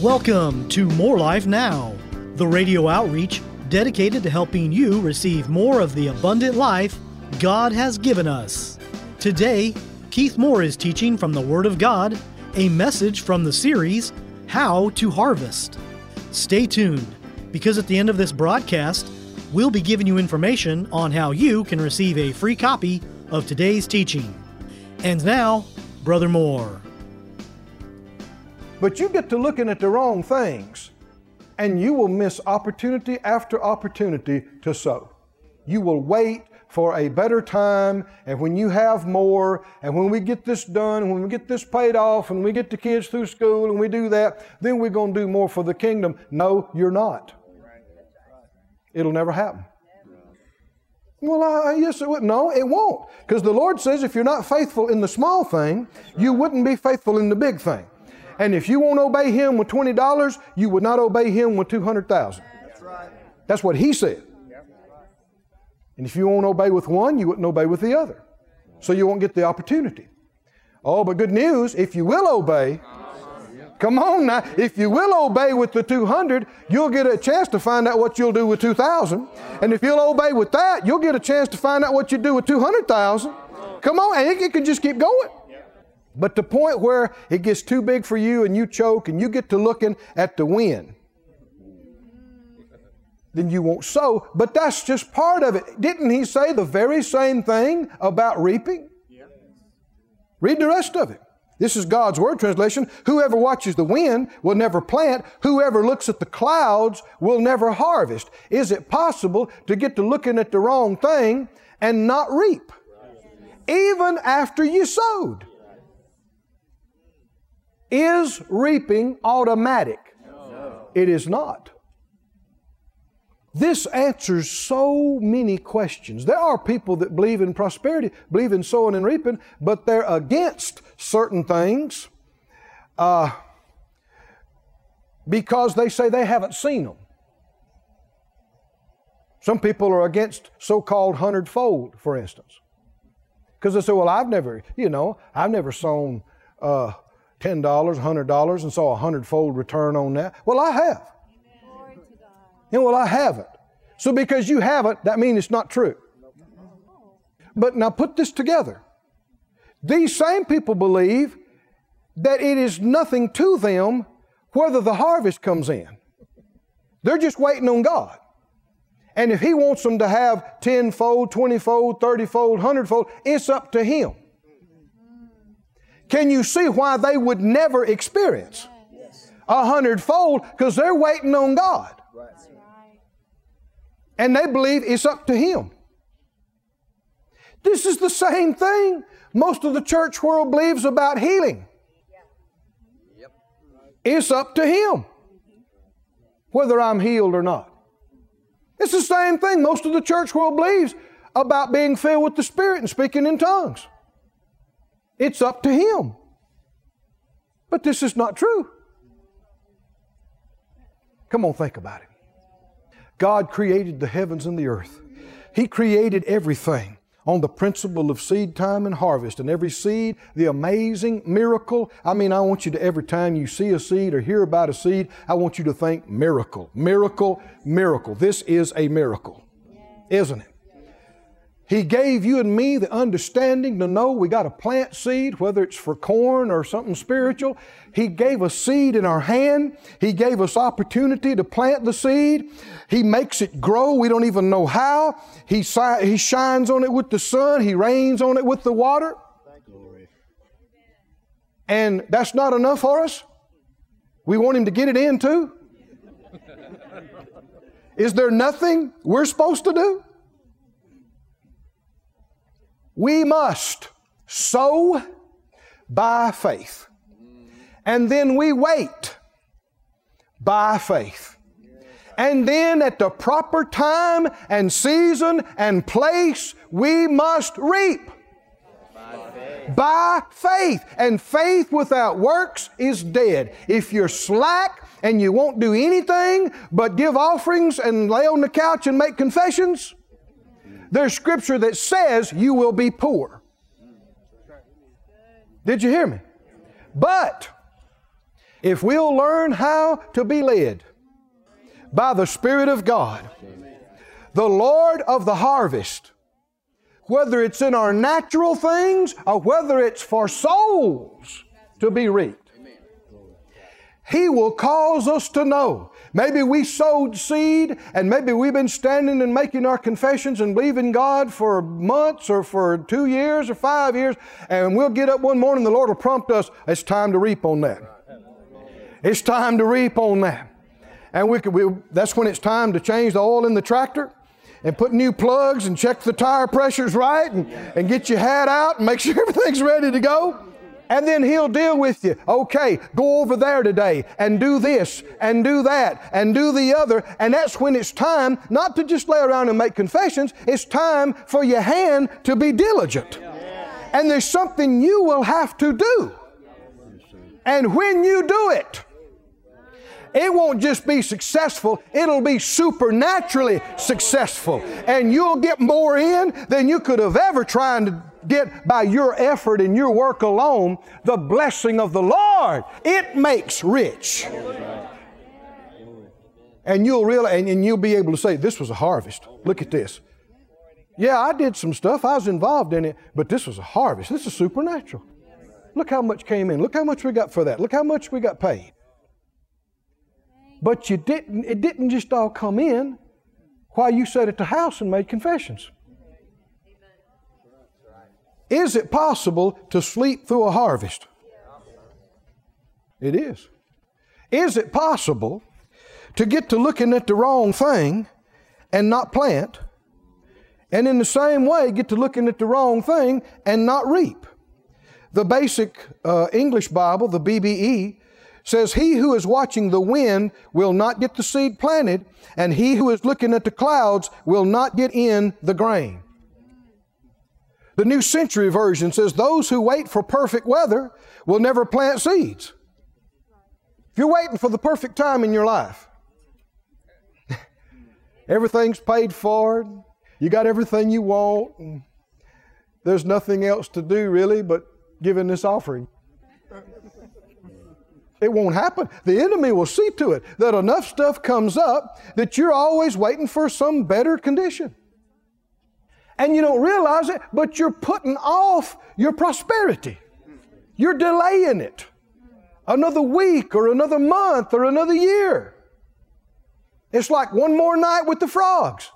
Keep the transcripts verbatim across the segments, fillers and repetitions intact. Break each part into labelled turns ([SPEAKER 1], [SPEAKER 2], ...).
[SPEAKER 1] Welcome to More Life Now, the radio outreach dedicated to helping you receive more of the abundant life God has given us. Today, Keith Moore is teaching from the Word of God, a message from the series, How to Harvest. Stay tuned, because at the end of this broadcast, we'll be giving you information on how you can receive a free copy of today's teaching. And now, Brother Moore.
[SPEAKER 2] But you get to looking at the wrong things, and you will miss opportunity after opportunity to sow. You will wait for a better time, and when you have more, and when we get this done, when we get this paid off, and we get the kids through school, and we do that, then we're going to do more for the kingdom. No, you're not. It'll never happen. Well, uh, yes, it would. No, it won't. Because the Lord says if you're not faithful in the small thing, you wouldn't be faithful in the big thing. And if you won't obey Him with twenty dollars, you would not obey Him with two hundred thousand dollars. That's right. That's what He said. And if you won't obey with one, you wouldn't obey with the other. So you won't get the opportunity. Oh, but good news, if you will obey, come on now, if you will obey with the two hundred, you'll get a chance to find out what you'll do with two thousand. And if you'll obey with that, you'll get a chance to find out what you do with two hundred thousand. Come on, and it, it can just keep going. But the point where it gets too big for you and you choke and you get to looking at the win, then you won't sow. But that's just part of it. Didn't He say the very same thing about reaping? Read the rest of it. This is God's Word translation. Whoever watches the wind will never plant. Whoever looks at the clouds will never harvest. Is it possible to get to looking at the wrong thing and not reap? Even after you sowed. Is reaping automatic? No. It is not. This answers so many questions. There are people that believe in prosperity, believe in sowing and reaping, but they're against certain things uh, because they say they haven't seen them. Some people are against so-called hundredfold, for instance. Because they say, well, I've never, you know, I've never sown uh, ten dollars, one hundred dollars and saw a hundredfold return on that. Well, I have. And well, I haven't. So because you haven't, that means it's not true. But now put this together. These same people believe that it is nothing to them whether the harvest comes in. They're just waiting on God. And if He wants them to have tenfold, twentyfold, thirtyfold, hundredfold, it's up to Him. Can you see why they would never experience a hundredfold? Because they're waiting on God. And they believe it's up to Him. This is the same thing most of the church world believes about healing. It's up to Him whether I'm healed or not. It's the same thing most of the church world believes about being filled with the Spirit and speaking in tongues. It's up to Him. But this is not true. Come on, think about it. God created the heavens and the earth. He created everything on the principle of seed time and harvest. And every seed, the amazing miracle. I mean, I want you to, every time you see a seed or hear about a seed, I want you to think miracle, miracle, miracle. This is a miracle, isn't it? He gave you and me the understanding to know we got to plant seed, whether it's for corn or something spiritual. He gave us seed in our hand. He gave us opportunity to plant the seed. He makes it grow. We don't even know how. He, he shines on it with the sun. He rains on it with the water. And that's not enough for us. We want Him to get it in too. Is there nothing we're supposed to do? We must sow by faith. And then we wait by faith. And then at the proper time and season and place, we must reap. By faith. By faith. And faith without works is dead. If you're slack and you won't do anything but give offerings and lay on the couch and make confessions, there's scripture that says you will be poor. Did you hear me? But If we'll learn how to be led by the Spirit of God, the Lord of the harvest, whether it's in our natural things or whether it's for souls to be reaped, He will cause us to know. Maybe we sowed seed and maybe we've been standing and making our confessions and believing God for months or for two years or five years, and we'll get up one morning, the Lord will prompt us, it's time to reap on that. It's time to reap on that. And we could, we, that's when it's time to change the oil in the tractor and put new plugs and check the tire pressures right and, and get your hat out and make sure everything's ready to go. And then He'll deal with you. Okay, go over there today and do this and do that and do the other. And that's when it's time not to just lay around and make confessions. It's time for your hand to be diligent. And there's something you will have to do. And when you do it, it won't just be successful, it'll be supernaturally successful. And you'll get more in than you could have ever tried to get by your effort and your work alone. The blessing of the Lord, it makes rich. And you'll realize, and you'll be able to say, this was a harvest. Look at this. Yeah, I did some stuff, I was involved in it, but this was a harvest. This is supernatural. Look how much came in. Look how much we got for that. Look how much we got paid. But you didn't, it didn't just all come in while you sat at the house and made confessions. Is it possible to sleep through a harvest? It is. Is it possible to get to looking at the wrong thing and not plant, and in the same way get to looking at the wrong thing and not reap? The basic uh, English Bible, the B B E, says, he who is watching the wind will not get the seed planted, and he who is looking at the clouds will not get in the grain. The New Century Version says, those who wait for perfect weather will never plant seeds. If you're waiting for the perfect time in your life, everything's paid for, you got everything you want, and there's nothing else to do really but giving this offering. It won't happen. The enemy will see to it that enough stuff comes up that you're always waiting for some better condition. And you don't realize it, but you're putting off your prosperity. You're delaying it. Another week or another month or another year. It's like one more night with the frogs.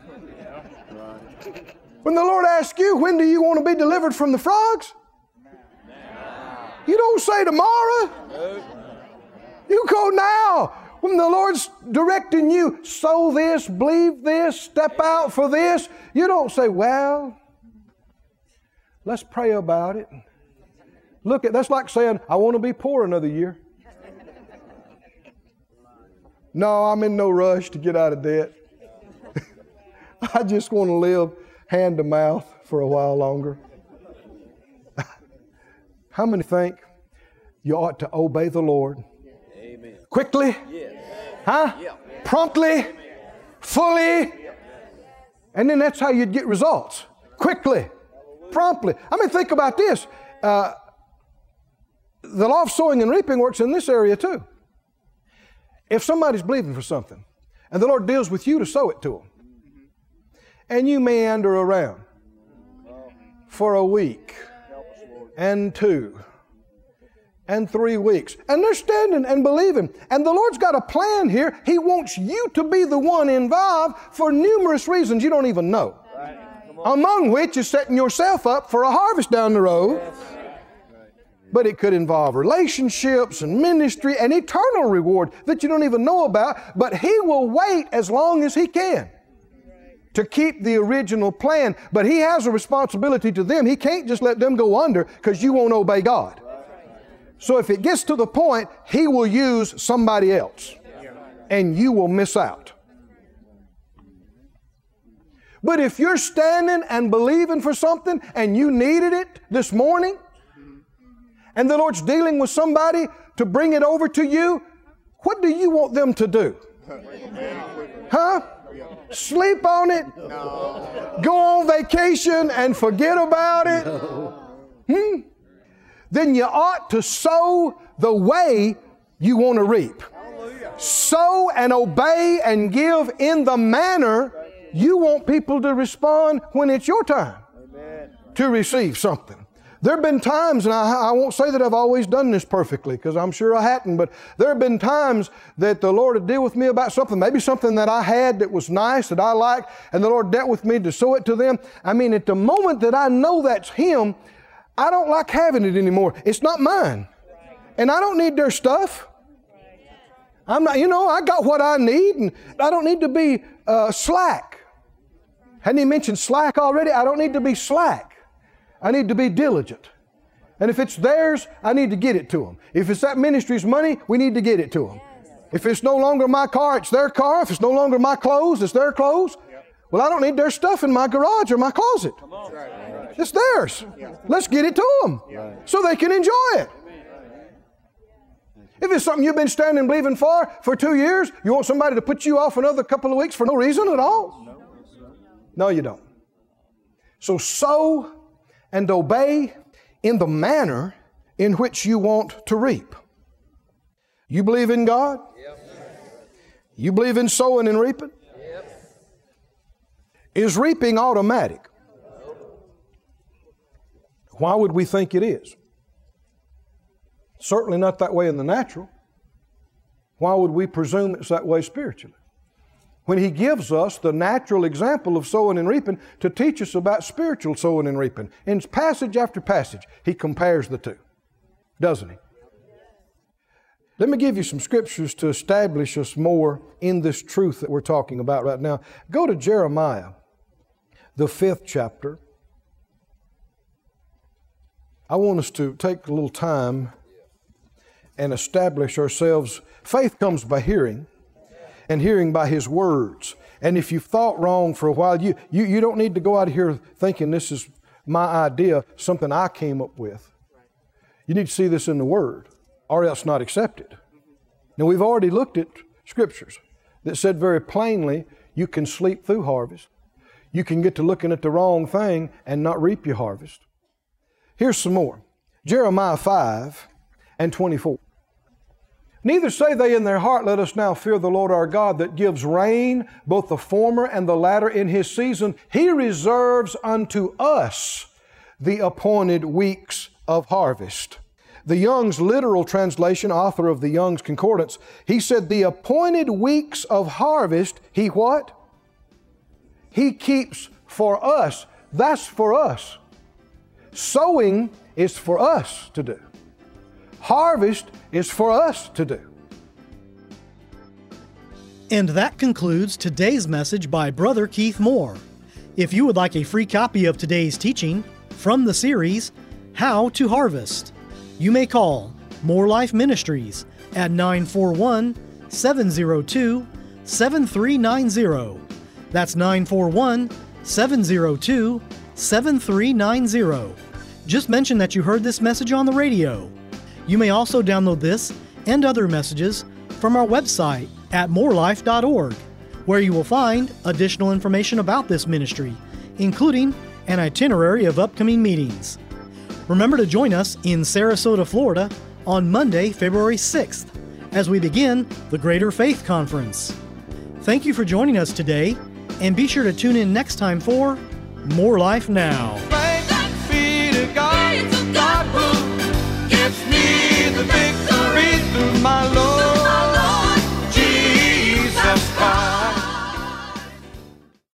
[SPEAKER 2] When the Lord asks you, when do you want to be delivered from the frogs? You don't say tomorrow. You go now. When the Lord's directing you, sow this, believe this, step out for this, you don't say, well, let's pray about it. Look at, that's like saying, I want to be poor another year. No, I'm in no rush to get out of debt. I just want to live hand to mouth for a while longer. How many think you ought to obey the Lord? Amen. Quickly? Yes. Huh? Yeah. Promptly? Amen. Fully? Yeah. And then that's how you'd get results. Quickly. Promptly. I mean, think about this. Uh, the law of sowing and reaping works in this area too. If somebody's believing for something, and the Lord deals with you to sow it to them, and you meander around for a week, and two, and three weeks. And they're standing and believing. And the Lord's got a plan here. He wants you to be the one involved for numerous reasons you don't even know. Right. Among which is setting yourself up for a harvest down the road. Yes. But it could involve relationships and ministry and eternal reward that you don't even know about. But He will wait as long as He can to keep the original plan. But He has a responsibility to them. He can't just let them go under because you won't obey God. So if it gets to the point, He will use somebody else and you will miss out. But if you're standing and believing for something and you needed it this morning, and the Lord's dealing with somebody to bring it over to you, what do you want them to do? Huh? Sleep on it? No. Go on vacation and forget about it? No. Hmm? Then you ought to sow the way you want to reap. Sow and obey and give in the manner you want people to respond when it's your time to receive something. There have been times, and I, I won't say that I've always done this perfectly, because I'm sure I hadn't, but there have been times that the Lord would deal with me about something, maybe something that I had that was nice, that I liked, and the Lord dealt with me to sow it to them. I mean, at the moment that I know that's Him, I don't like having it anymore. It's not mine. And I don't need their stuff. I'm not, you know, I got what I need, and I don't need to be uh, slack. Hadn't He mentioned slack already? I don't need to be slack. I need to be diligent. And if it's theirs, I need to get it to them. If it's that ministry's money, we need to get it to them. If it's no longer my car, it's their car. If it's no longer my clothes, it's their clothes. Well, I don't need their stuff in my garage or my closet. It's theirs. Let's get it to them so they can enjoy it. If it's something you've been standing believing for for two years, you want somebody to put you off another couple of weeks for no reason at all? No, you don't. So sow and obey in the manner in which you want to reap. You believe in God? Yep. You believe in sowing and reaping? Yep. Is reaping automatic? Why would we think it is? Certainly not that way in the natural. Why would we presume it's that way spiritually? When He gives us the natural example of sowing and reaping to teach us about spiritual sowing and reaping. In passage after passage, He compares the two, doesn't He? Let me give you some scriptures to establish us more in this truth that we're talking about right now. Go to Jeremiah, the fifth chapter. I want us to take a little time and establish ourselves. Faith comes by hearing, and hearing by His words. And if you've thought wrong for a while, you, you, you don't need to go out of here thinking this is my idea, something I came up with. You need to see this in the Word, or else not accept it. Now, we've already looked at scriptures that said very plainly, you can sleep through harvest. You can get to looking at the wrong thing and not reap your harvest. Here's some more. Jeremiah five and twenty-four. Neither say they in their heart, let us now fear the Lord our God, that gives rain, both the former and the latter in His season. He reserves unto us the appointed weeks of harvest. The Young's literal translation, author of the Young's Concordance, he said, the appointed weeks of harvest, He what? He keeps for us. That's for us. Sowing is for us to do. Harvest is for us to do.
[SPEAKER 1] And that concludes today's message by Brother Keith Moore. If you would like a free copy of today's teaching from the series, How to Harvest, you may call More Life Ministries at nine four one, seven zero two, seven three nine zero. That's nine four one, seven zero two, seven three nine zero. Just mention that you heard this message on the radio. You may also download this and other messages from our website at more life dot org, where you will find additional information about this ministry, including an itinerary of upcoming meetings. Remember to join us in Sarasota, Florida on Monday, February sixth, as we begin the Greater Faith Conference. Thank you for joining us today, and be sure to tune in next time for More Life Now.
[SPEAKER 3] Thanks be to God, God who gives me